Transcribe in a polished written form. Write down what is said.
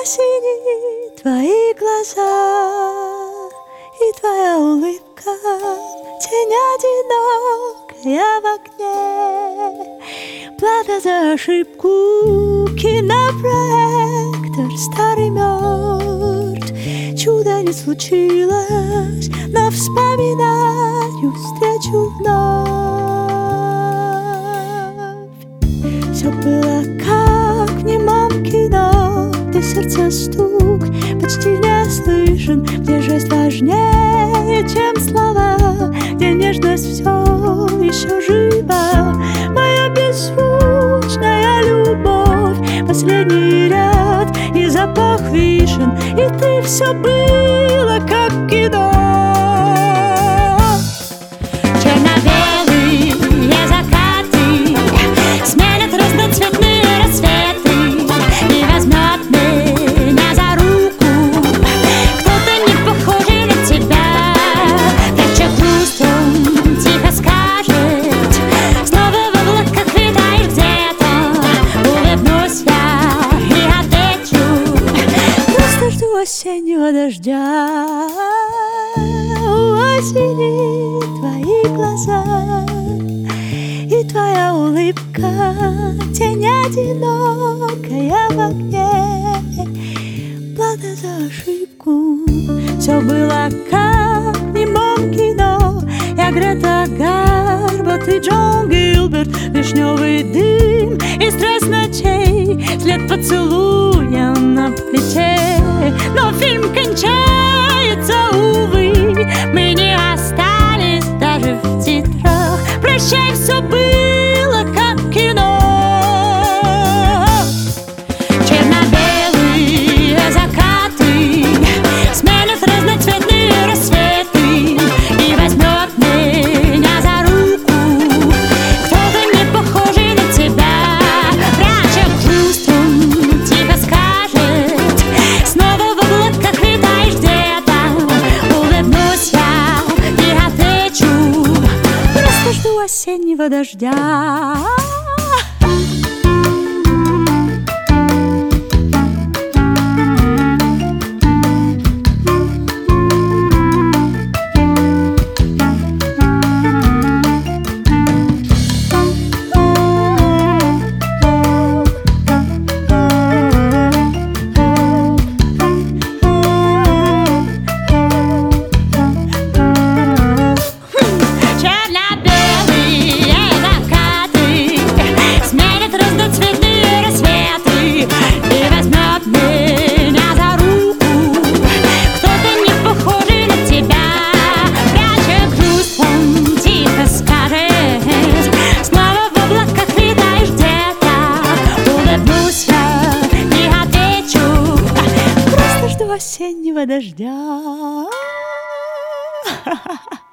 осени твои глаза и твоя улыбка, тень одинокая в окне. Плата за ошибку, кинопроектор старый мертв. Чудо не случилось, но вспоминаю встречу вновь. Все было как в немом кино, где сердце стук почти не слышен, где жест важнее, чем слова, где нежность все еще жива. Моя беззвучная любовь, последний ряд и запах вишен, и ты все было как кино. Черно-белые закаты сменят разноцветные рассветы, и возьмет меня за руку кто-то не похожий на тебя. Пряча грусть, он тихо скажет: снова в облаках витаешь где-то. Улыбнусь я и отвечу: просто жду осеннего дождя. У осени твои глаза и твоя улыбка, тень одинокая в окне. Плата за ошибку, все было как в немом кино. Я Грета Гарбо, ты Джон Гилберт, вишневый дым и стресс ночей, след поцелуя на плече. Но фильм кончается, увы, мы не остались даже в титрах. Прощай, все было как кино. черно-белые закаты сменят разноцветные рассветы, и возьмет меня за руку кто-то не похожий на тебя. Пряча грусть, он тихо скажет: снова в облаках витаешь где-то. Улыбнусь я и отвечу: Просто жду осеннего дождя. Осеннего дождя.